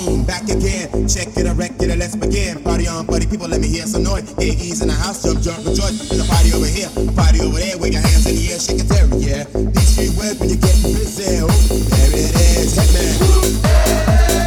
boom, back again. Check it, I wreck it, and let's begin. Party on, buddy, people, let me hear some noise. Get ease in the house, jump, rejoice. There's a party over here, party over there. Wave your hands in the air, shake it there, yeah. These street words when you get busy. Oh, there it is, Hitman.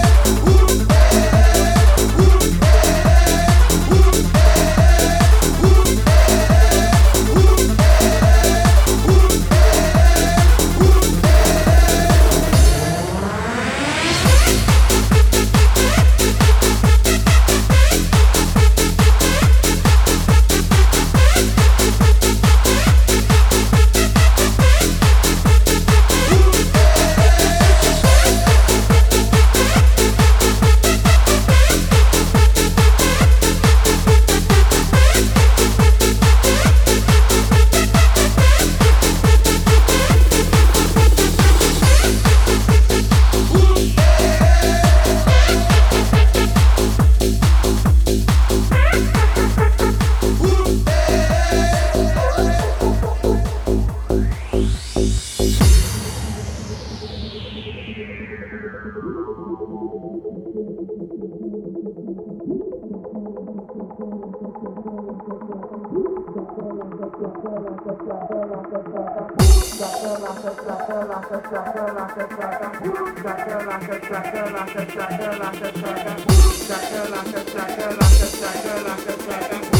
Like a